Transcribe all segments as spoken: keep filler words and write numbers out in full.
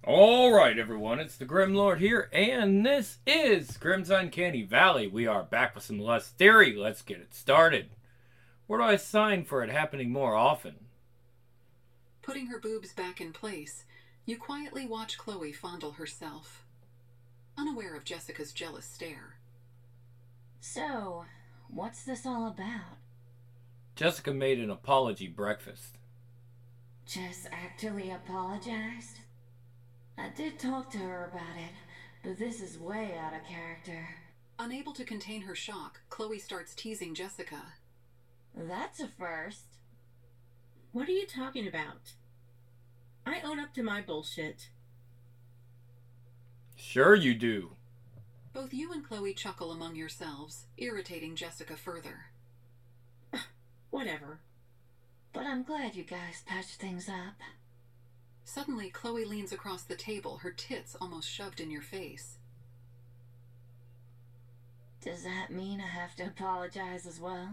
Alright, everyone, it's the Grim Lord here, and this is Grim's Uncanny Valley. We are back with some less theory. Let's get it started. Where do I sign for it happening more often? Putting her boobs back in place, you quietly watch Chloe fondle herself, unaware of Jessica's jealous stare. So, what's this all about? Jessica made an apology breakfast. Jess actually apologized? I did talk to her about it, but this is way out of character. Unable to contain her shock, Chloe starts teasing Jessica. That's a first. What are you talking about? I own up to my bullshit. Sure you do. Both you and Chloe chuckle among yourselves, irritating Jessica further. Whatever. But I'm glad you guys patched things up. Suddenly, Chloe leans across the table, her tits almost shoved in your face. Does that mean I have to apologize as well?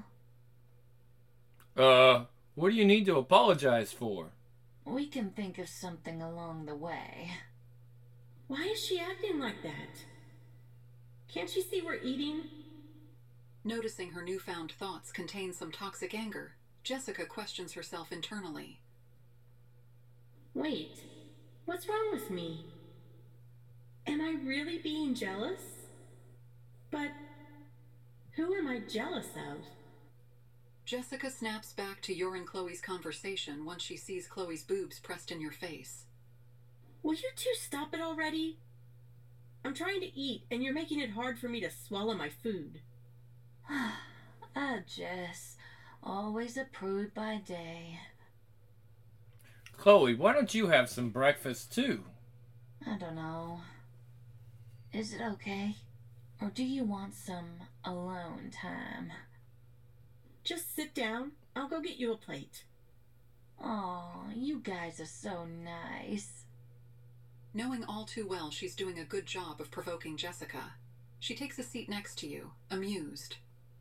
Uh, what do you need to apologize for? We can think of something along the way. Why is she acting like that? Can't she see we're eating? Noticing her newfound thoughts contain some toxic anger, Jessica questions herself internally. Wait, what's wrong with me? Am I really being jealous? But who am I jealous of? Jessica snaps back to your and Chloe's conversation once she sees Chloe's boobs pressed in your face. Will you two stop it already? I'm trying to eat, and you're making it hard for me to swallow my food. Ah, Jess. Always a prude by day. Chloe, why don't you have some breakfast too? I don't know. Is it okay? Or do you want some alone time? Just sit down. I'll go get you a plate. Aw, you guys are so nice. Knowing all too well she's doing a good job of provoking Jessica, she takes a seat next to you, amused.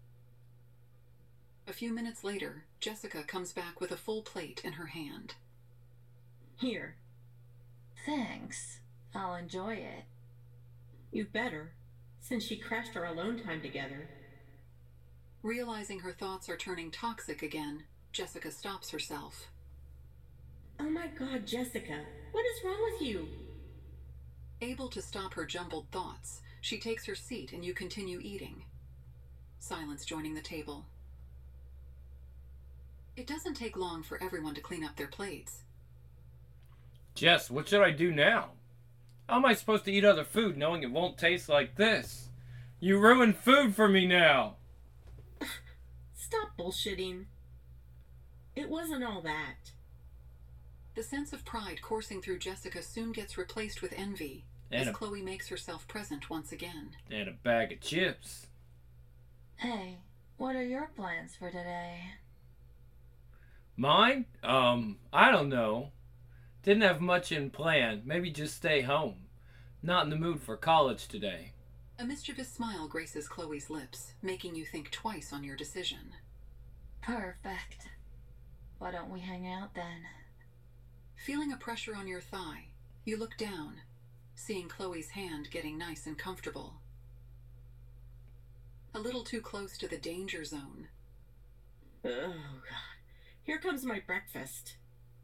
A few minutes later, Jessica comes back with a full plate in her hand. Here. Thanks. I'll enjoy it. You better, since she crashed our alone time together. Realizing her thoughts are turning toxic again, Jessica stops herself. Oh my god, Jessica, what is wrong with you? Able to stop her jumbled thoughts, she takes her seat and you continue eating. Silence joining the table. It doesn't take long for everyone to clean up their plates. Jess, what should I do now? How am I supposed to eat other food knowing it won't taste like this? You ruined food for me now. Stop bullshitting. It wasn't all that. The sense of pride coursing through Jessica soon gets replaced with envy and as a, Chloe makes herself present once again. And a bag of chips. Hey, what are your plans for today? Mine? Um, I don't know. Didn't have much in plan. Maybe just stay home. Not in the mood for college today. A mischievous smile graces Chloe's lips, making you think twice on your decision. Perfect. Why don't we hang out then? Feeling a pressure on your thigh, you look down, seeing Chloe's hand getting nice and comfortable. A little too close to the danger zone. Oh god. Here comes my breakfast.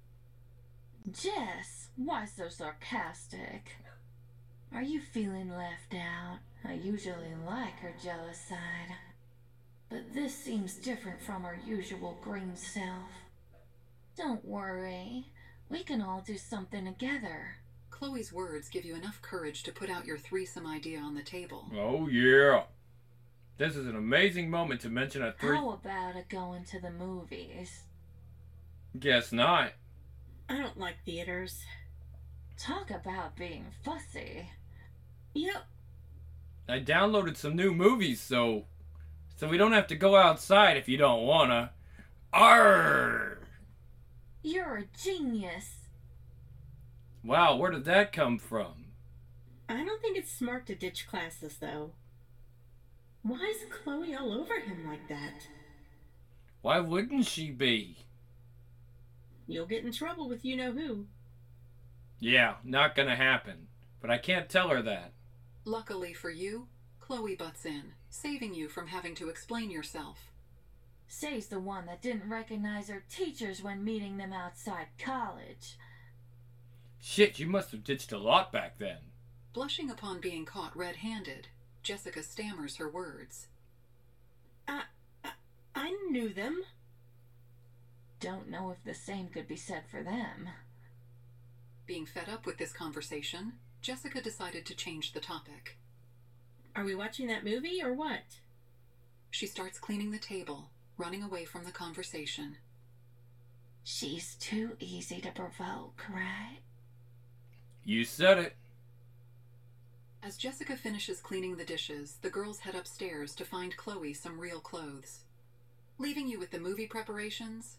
Jess, why so sarcastic? Are you feeling left out? I usually like her jealous side. But this seems different from her usual green self. Don't worry. We can all do something together. Chloe's words give you enough courage to put out your threesome idea on the table. Oh yeah. This is an amazing moment to mention a three... How about a going to the movies? Guess not. I don't like theaters. Talk about being fussy. Yep. I downloaded some new movies, so... So we don't have to go outside if you don't wanna. Arrgh! You're a genius. Wow, where did that come from? I don't think it's smart to ditch classes, though. Why is Chloe all over him like that? Why wouldn't she be? You'll get in trouble with you-know-who. Yeah, not gonna happen. But I can't tell her that. Luckily for you, Chloe butts in, saving you from having to explain yourself. Say's the one that didn't recognize her teachers when meeting them outside college. Shit, you must have ditched a lot back then. Blushing upon being caught red-handed, Jessica stammers her words. I, I, I knew them. Don't know if the same could be said for them. Being fed up with this conversation, Jessica decided to change the topic. Are we watching that movie or what? She starts cleaning the table, running away from the conversation. She's too easy to provoke, right? You said it. As Jessica finishes cleaning the dishes, the girls head upstairs to find Chloe some real clothes. Leaving you with the movie preparations?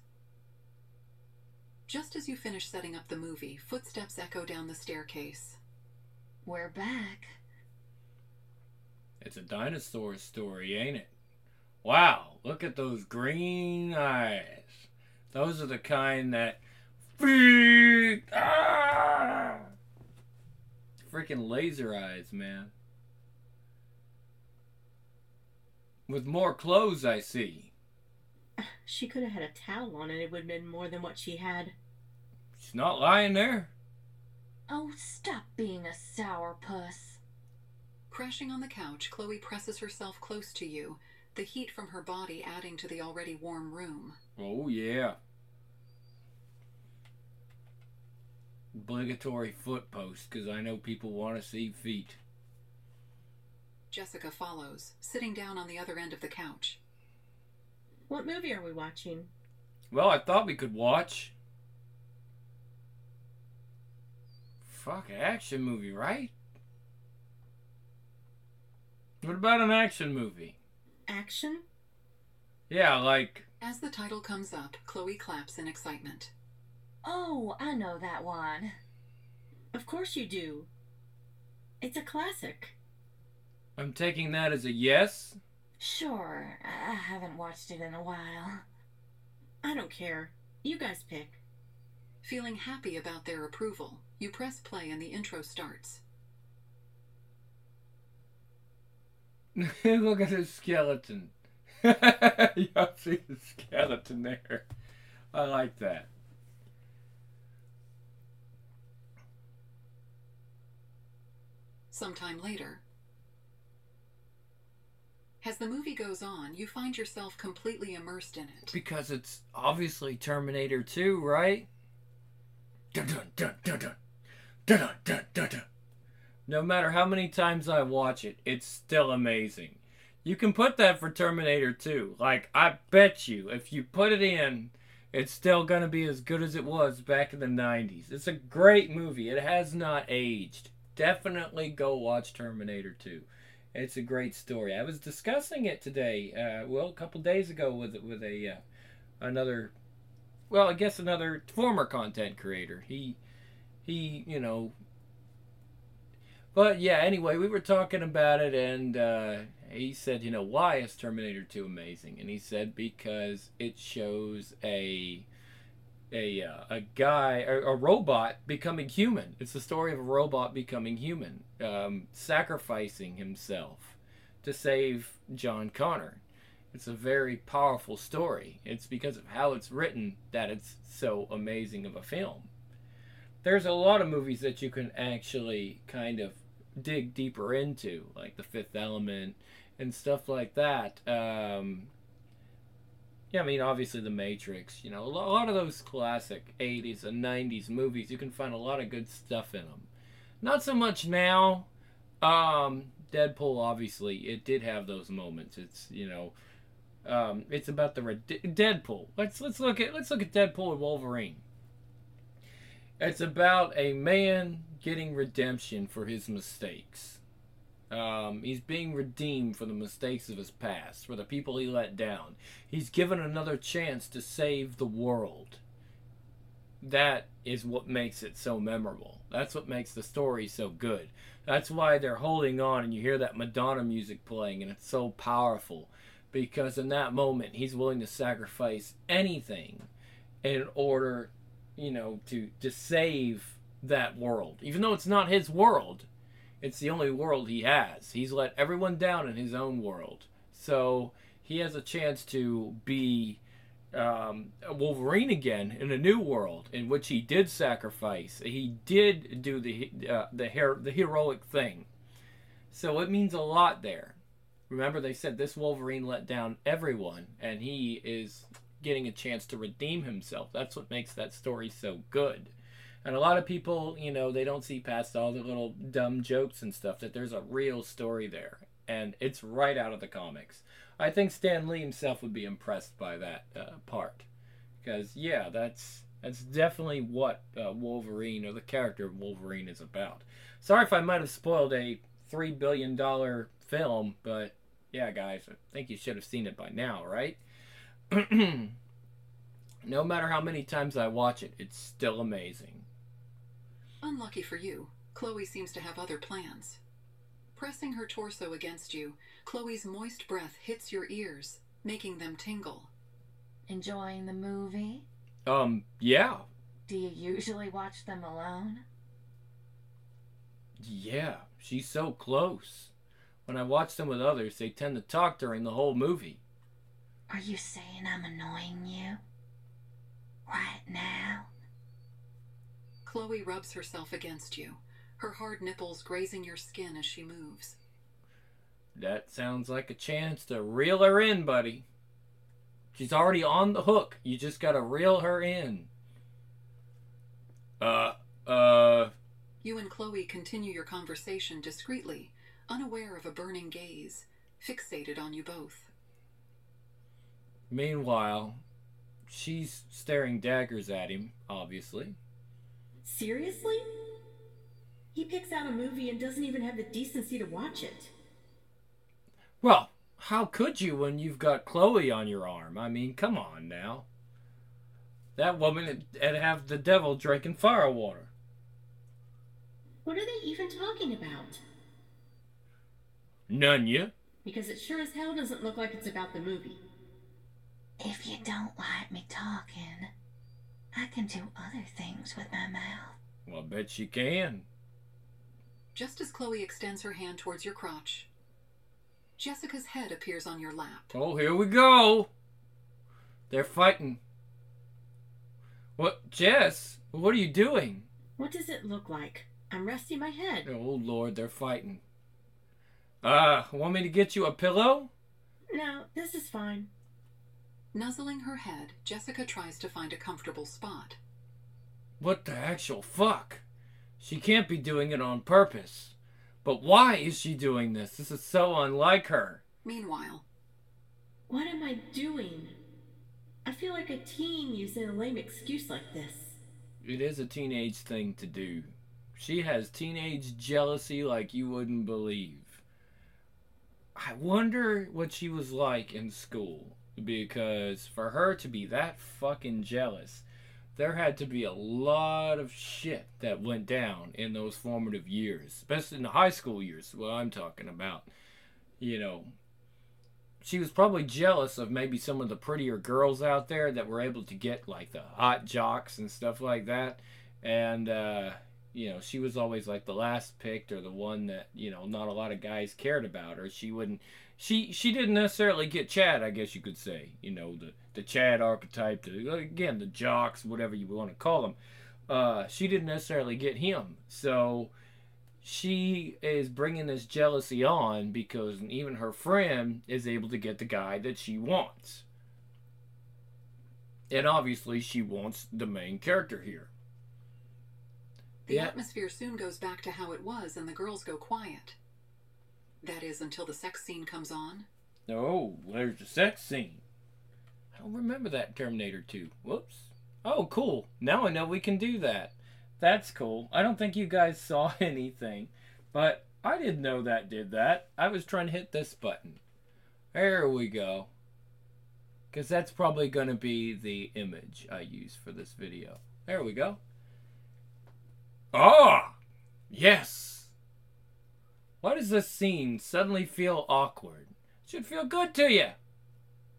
Just as you finish setting up the movie, footsteps echo down the staircase. We're back. It's a dinosaur story, ain't it? Wow, look at those green eyes. Those are the kind that... Ah! Freaking laser eyes, man. With more clothes, I see. She could have had a towel on and it would have been more than what she had. She's not lying there. Oh, stop being a sourpuss. Crashing on the couch, Chloe presses herself close to you, the heat from her body adding to the already warm room. Oh, yeah. Obligatory foot post, because I know people want to see feet. Jessica follows, sitting down on the other end of the couch. What movie are we watching? Well, I thought we could watch... Fuck, an action movie, right? What about an action movie? Action? Yeah, like... As the title comes up, Chloe claps in excitement. Oh, I know that one. Of course you do. It's a classic. I'm taking that as a yes. Sure, I haven't watched it in a while. I don't care. You guys pick. Feeling happy about their approval, you press play and the intro starts. Look at the skeleton. Y'all see the skeleton there. I like that. Sometime later. As the movie goes on, you find yourself completely immersed in it. Because it's obviously Terminator two, right? Dun dun dun dun dun. Dun dun dun dun dun. No matter how many times I watch it, it's still amazing. You can put that for Terminator two. Like, I bet you, if you put it in, it's still gonna be as good as it was back in the nineties. It's a great movie. It has not aged. Definitely go watch Terminator two. It's a great story. I was discussing it today, uh, well, a couple days ago with with a uh, another, well, I guess another former content creator. He, he, you know. But yeah, anyway, we were talking about it, and uh, he said, you know, why is Terminator two amazing? And he said because it shows a a uh, a guy, a, a robot becoming human. It's the story of a robot becoming human, um, sacrificing himself to save John Connor. It's a very powerful story. It's because of how it's written that it's so amazing of a film. There's a lot of movies that you can actually kind of dig deeper into, like The Fifth Element and stuff like that. Um, yeah, I mean, obviously The Matrix. You know, a lot of those classic eighties and nineties movies, you can find a lot of good stuff in them. Not so much now. Um, Deadpool, obviously, it did have those moments. It's, you know, um, it's about the red- Deadpool. Let's let's look at let's look at Deadpool and Wolverine. It's about a man getting redemption for his mistakes. Um, he's being redeemed for the mistakes of his past, for the people he let down. He's given another chance to save the world. That is what makes it so memorable. That's what makes the story so good. That's why they're holding on, and you hear that Madonna music playing, and it's so powerful. Because in that moment, he's willing to sacrifice anything in order, you know, to, to save that world. Even though it's not his world, it's the only world he has. He's let everyone down in his own world. So he has a chance to be um, Wolverine again in a new world in which he did sacrifice. He did do the uh, the her- the heroic thing. So it means a lot there. Remember, they said this Wolverine let down everyone, and he is getting a chance to redeem himself. That's what makes that story so good. And a lot of people, you know, they don't see past all the little dumb jokes and stuff, that there's a real story there. And it's right out of the comics. I think Stan Lee himself would be impressed by that uh, part. Because, yeah, that's that's definitely what uh, Wolverine, or the character of Wolverine, is about. Sorry if I might have spoiled a three billion dollars film, but yeah, guys, I think you should have seen it by now, right? No matter how many times I watch it, it's still amazing. Unlucky for you, Chloe seems to have other plans. Pressing her torso against you, Chloe's moist breath hits your ears, making them tingle. Enjoying the movie? Um, yeah. Do you usually watch them alone? Yeah, she's so close. When I watch them with others, they tend to talk during the whole movie. Are you saying I'm annoying you? Right now? Chloe rubs herself against you, her hard nipples grazing your skin as she moves. That sounds like a chance to reel her in, buddy. She's already on the hook. You just gotta reel her in. Uh, uh... You and Chloe continue your conversation discreetly, unaware of a burning gaze, fixated on you both. Meanwhile, she's staring daggers at him, obviously. Seriously? He picks out a movie and doesn't even have the decency to watch it. Well, how could you when you've got Chloe on your arm? I mean, come on now. That woman would have the devil drinking fire water. What are they even talking about? None ya. Because it sure as hell doesn't look like it's about the movie. If you don't like me talking, I can do other things with my mouth. Well, I bet she can. Just as Chloe extends her hand towards your crotch, Jessica's head appears on your lap. Oh, here we go. They're fighting. What, Jess? What are you doing? What does it look like? I'm resting my head. Oh, Lord, they're fighting. Uh, want me to get you a pillow? No, this is fine. Nuzzling her head, Jessica tries to find a comfortable spot. What the actual fuck? She can't be doing it on purpose. But why is she doing this? This is so unlike her. Meanwhile, what am I doing? I feel like a teen using a lame excuse like this. It is a teenage thing to do. She has teenage jealousy like you wouldn't believe. I wonder what she was like in school. Because for her to be that fucking jealous, there had to be a lot of shit that went down in those formative years. Especially in the high school years, what I'm talking about. You know, she was probably jealous of maybe some of the prettier girls out there that were able to get like the hot jocks and stuff like that. And, uh, you know, she was always like the last picked, or the one that, you know, not a lot of guys cared about her. She wouldn't, she, she didn't necessarily get Chad, I guess you could say. You know, the, the Chad archetype, the, again, the jocks, whatever you want to call them. Uh, she didn't necessarily get him. So she is bringing this jealousy on because even her friend is able to get the guy that she wants. And obviously she wants the main character here. the Yeah. atmosphere soon goes back to how it was and the girls go quiet. That is until the sex scene comes on. Oh, there's the sex scene. I don't remember that in Terminator two. Whoops. Oh, cool. Now I know we can do that. That's cool. I don't think you guys saw anything, but I didn't know that did that. I was trying to hit this button. There we go. Because that's probably going to be the image I use for this video. There we go. Ah! Yes! Why does this scene suddenly feel awkward? It should feel good to you.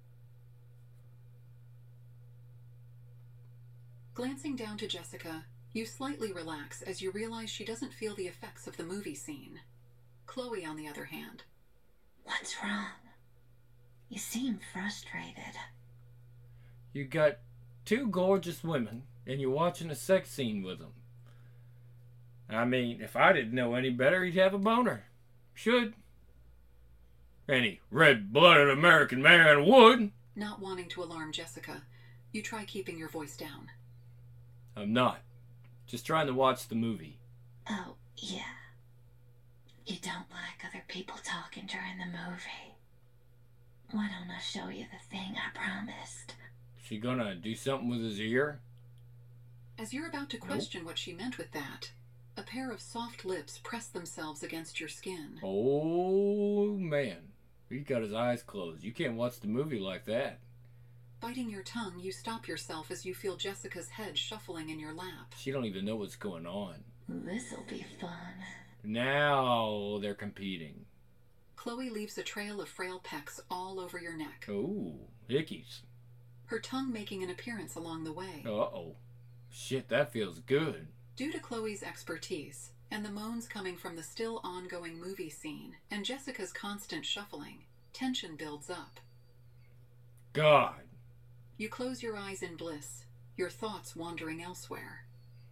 Glancing down to Jessica, You slightly relax as you realize she doesn't feel the effects of the movie scene. Chloe, on the other hand. What's wrong? You seem frustrated. You got two gorgeous women, and you're watching a sex scene with them. I mean, if I didn't know any better, he'd have a boner. Should. Any red-blooded American man would. Not wanting to alarm Jessica, you try keeping your voice down. I'm not. Just trying to watch the movie. Oh, yeah. You don't like other people talking during the movie. Why don't I show you the thing I promised? She gonna do something with his ear? As you're about to question nope. what she meant with that, a pair of soft lips press themselves against your skin. Oh, man. He got his eyes closed. You can't watch the movie like that. Biting your tongue, you stop yourself as you feel Jessica's head shuffling in your lap. She don't even know what's going on. This'll be fun. Now they're competing. Chloe leaves a trail of frail pecks all over your neck. Oh, hickeys. Her tongue making an appearance along the way. Uh-oh. Shit, that feels good. Due to Chloe's expertise, and the moans coming from the still ongoing movie scene, and Jessica's constant shuffling, tension builds up. God. You close your eyes in bliss, your thoughts wandering elsewhere.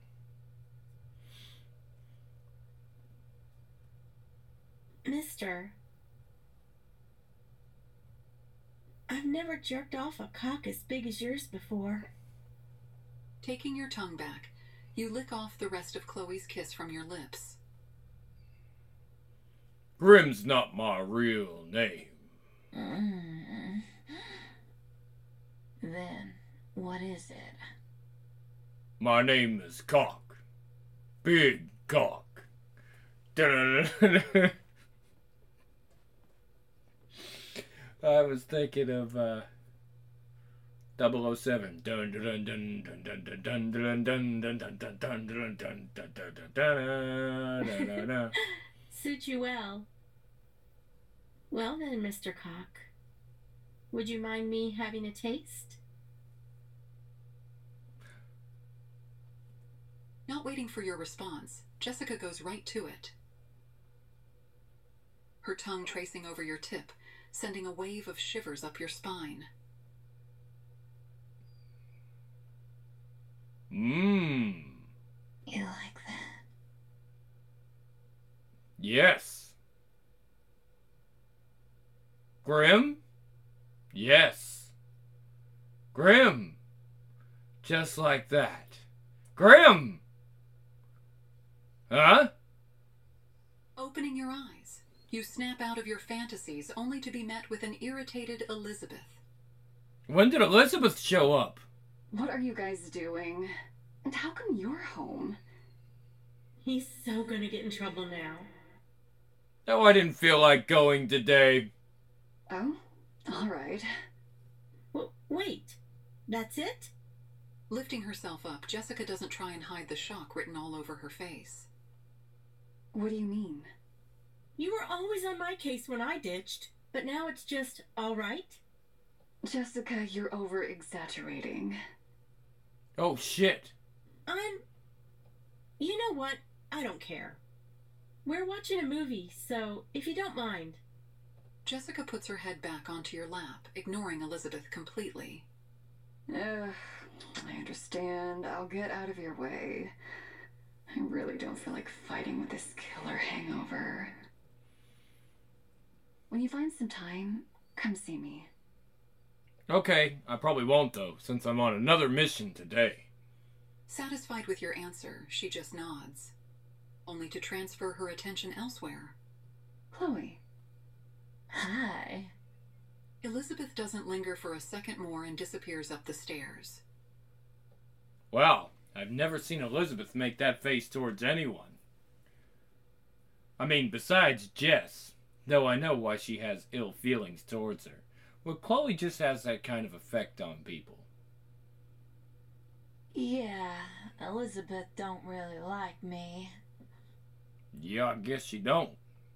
Mister, I've never jerked off a cock as big as yours before. Taking your tongue back, you lick off the rest of Chloe's kiss from your lips. Grim's not my real name. Mm. Then, what is it? My name is Cock. Big Cock. I was thinking of uh, double oh seven. Dun dun dun dun dun dun dun dun dun dun dun dun dun dun dun dun dun. Suit you well. Well then, Mister Cock, would you mind me having a taste? Not waiting for your response, Jessica goes right to it. Her tongue tracing over your tip, sending a wave of shivers up your spine. Mmm. You like that? Yes. Grim? Yes. Grim. Just like that. Grim! Huh? Opening your eyes, you snap out of your fantasies only to be met with an irritated Elizabeth. When did Elizabeth show up? What are you guys doing? And how come you're home? He's so gonna get in trouble now. Oh, I didn't feel like going today. Oh? Alright. W- wait. That's it? Lifting herself up, Jessica doesn't try and hide the shock written all over her face. What do you mean? You were always on my case when I ditched, but now it's just all right? Jessica, you're over-exaggerating. Oh, shit. I'm... You know what? I don't care. We're watching a movie, so if you don't mind. Jessica puts her head back onto your lap, ignoring Elizabeth completely. Ugh, I understand. I'll get out of your way. I really don't feel like fighting with this killer hangover. When you find some time, come see me. Okay, I probably won't though, since I'm on another mission today. Satisfied with your answer, she just nods, only to transfer her attention elsewhere. Chloe. Hi. Elizabeth doesn't linger for a second more and disappears up the stairs. Wow, I've never seen Elizabeth make that face towards anyone. I mean, besides Jess, though I know why she has ill feelings towards her. Well, Chloe just has that kind of effect on people. Yeah, Elizabeth don't really like me. Yeah, I guess you don't.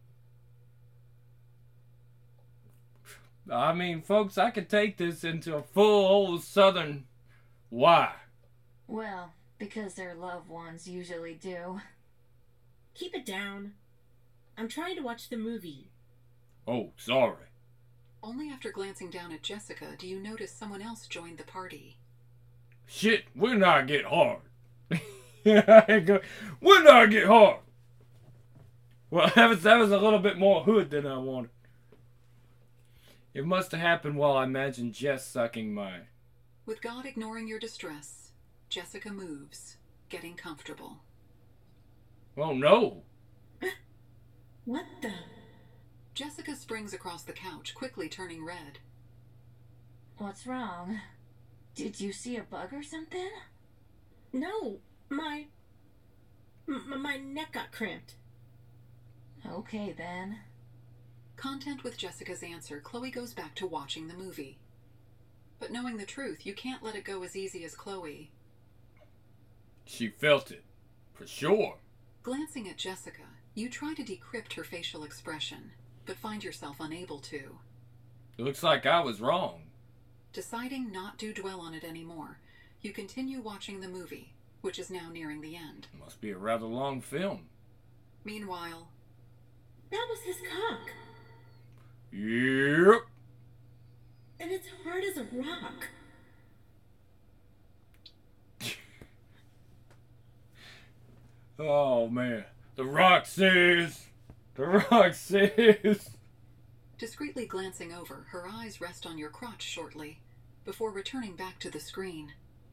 I mean, folks, I could take this into a full old southern why. Well, because their loved ones usually do. Keep it down. I'm trying to watch the movie. Oh, sorry. Only after glancing down at Jessica do you notice someone else joined the party. Shit, when I get hard. When I get hard. Well, that was, that was a little bit more hood than I wanted. It must have happened while I imagined Jess sucking my... With God ignoring your distress, Jessica moves, getting comfortable. Oh no. What the? Jessica springs across the couch, quickly turning red. What's wrong? Did you see a bug or something? No, my... M- my neck got cramped. Okay then. Content with Jessica's answer, Chloe goes back to watching the movie. But knowing the truth, you can't let it go as easy as Chloe. She felt it. For sure. Glancing at Jessica, you try to decrypt her facial expression, but find yourself unable to. It looks like I was wrong. Deciding not to dwell on it anymore, you continue watching the movie, which is now nearing the end. Must be a rather long film. Meanwhile, That was his cock. Yep. And it's hard as a rock. Oh man. The Rock says. The Rock says. discreetly glancing over, her eyes rest on your crotch shortly, before returning back to the screen.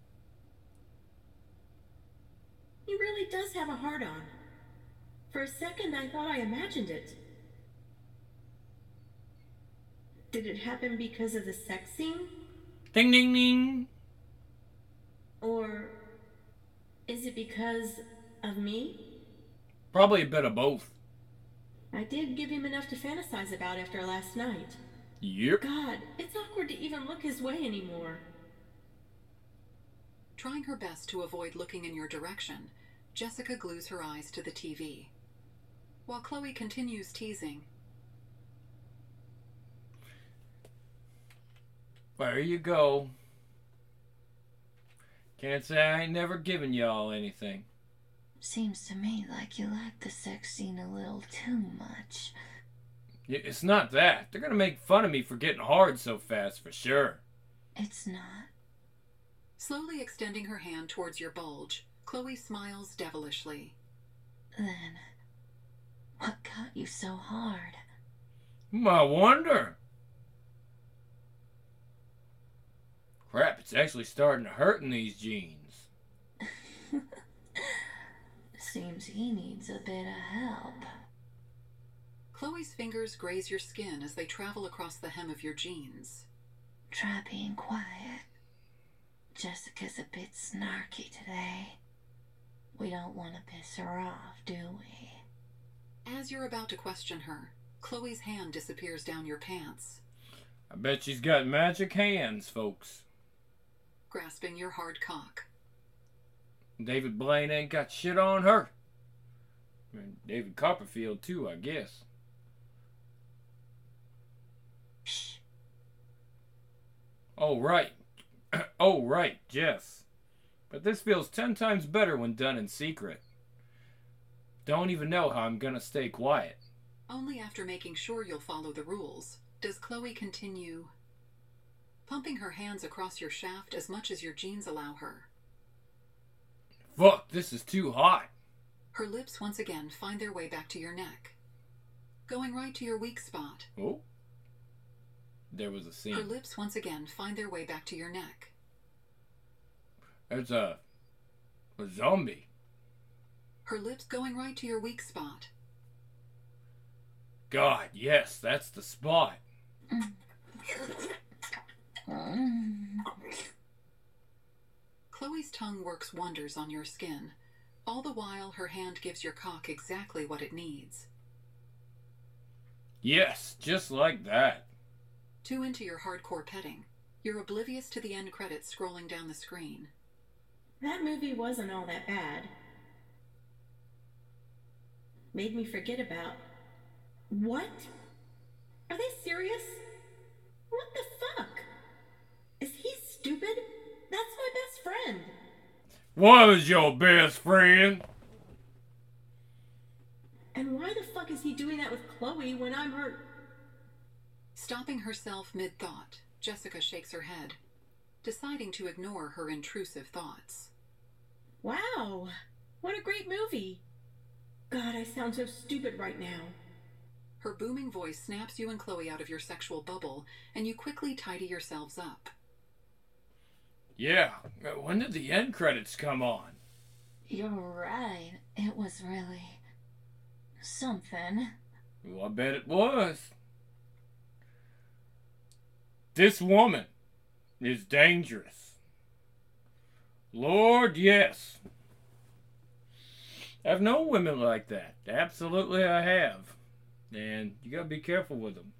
He really does have a hard-on. For a second, I thought I imagined it. Did it happen because of the sex scene? Ding ding ding. Or is it because of me? Probably a bit of both. I did give him enough to fantasize about after last night. Yep. God, it's awkward to even look his way anymore. Trying her best to avoid looking in your direction, Jessica glues her eyes to the T V. While Chloe continues teasing, There you go. Can't say I ain't never given y'all anything. Seems to me like you like the sex scene a little too much. Yeah, it's not that. They're gonna make fun of me for getting hard so fast, for sure. It's not. slowly extending her hand towards your bulge, Chloe smiles devilishly. Then, what got you so hard? I wonder. Crap, it's actually starting to hurt in these jeans. Seems he needs a bit of help. Chloe's fingers graze your skin as they travel across the hem of your jeans. Try being quiet. Jessica's a bit snarky today. We don't want to piss her off, do we? As you're about to question her, Chloe's hand disappears down your pants, I bet she's got magic hands, folks. grasping your hard cock. David Blaine ain't got shit on her. And David Copperfield, too, I guess. Shh. Oh, right. Oh, right, Jess. But this feels ten times better when done in secret. Don't even know how I'm gonna stay quiet. Only after making sure you'll follow the rules does Chloe continue, pumping her hands across your shaft as much as your jeans allow her. Fuck, this is too hot. Her lips once again find their way back to your neck, going right to your weak spot. Oh. There was a Her scene. lips once again find their way back to your neck. There's a... a zombie. Her lips going right to your weak spot. God, yes, that's the spot. Mm. Chloe's tongue works wonders on your skin. All the while, her hand gives your cock exactly what it needs. Yes, just like that. Too into your hardcore petting, you're oblivious to the end credits scrolling down the screen. That movie wasn't all that bad. Made me forget about... What? Are they serious? What the fuck? Is he stupid? That's my best friend. was your best friend. And why the fuck is he doing that with Chloe when I'm her... Stopping herself mid-thought, Jessica shakes her head, deciding to ignore her intrusive thoughts. Wow, what a great movie. God, I sound so stupid right now. Her booming voice snaps you and Chloe out of your sexual bubble, and you quickly tidy yourselves up. Yeah, when did the end credits come on? You're right. It was really... something. Well, I bet it was. This woman is dangerous. Lord, yes. I've known women like that. Absolutely I have. And you gotta be careful with them.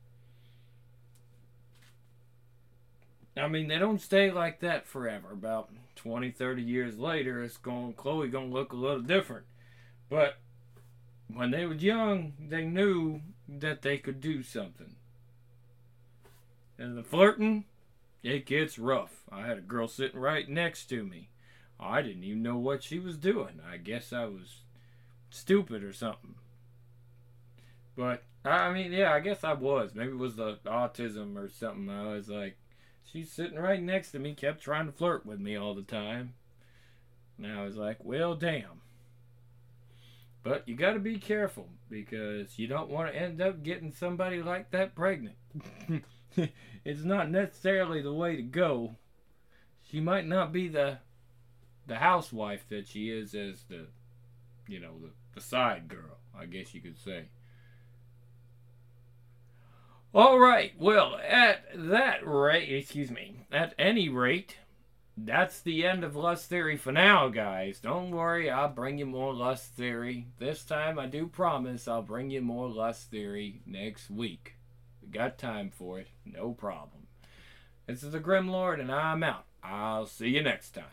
I mean, they don't stay like that forever. About twenty, thirty years later, it's going, Chloe gonna look a little different. But when they were young, they knew that they could do something. And the flirting, it gets rough. I had a girl sitting right next to me. I didn't even know what she was doing. I guess I was stupid or something. But, I mean, yeah, I guess I was. Maybe it was the autism or something. I was like, she's sitting right next to me, kept trying to flirt with me all the time. And I was like, well, damn. But you gotta be careful, because you don't want to end up getting somebody like that pregnant. It's not necessarily the way to go. She might not be the the housewife that she is as the, you know, the, the side girl, I guess you could say. All right, well, at that rate, excuse me, at any rate, that's the end of Lust Theory for now, guys. Don't worry, I'll bring you more Lust Theory. This time, I do promise I'll bring you more Lust Theory next week. We got time for it, no problem. This is the Grim Lord, and I'm out. I'll see you next time.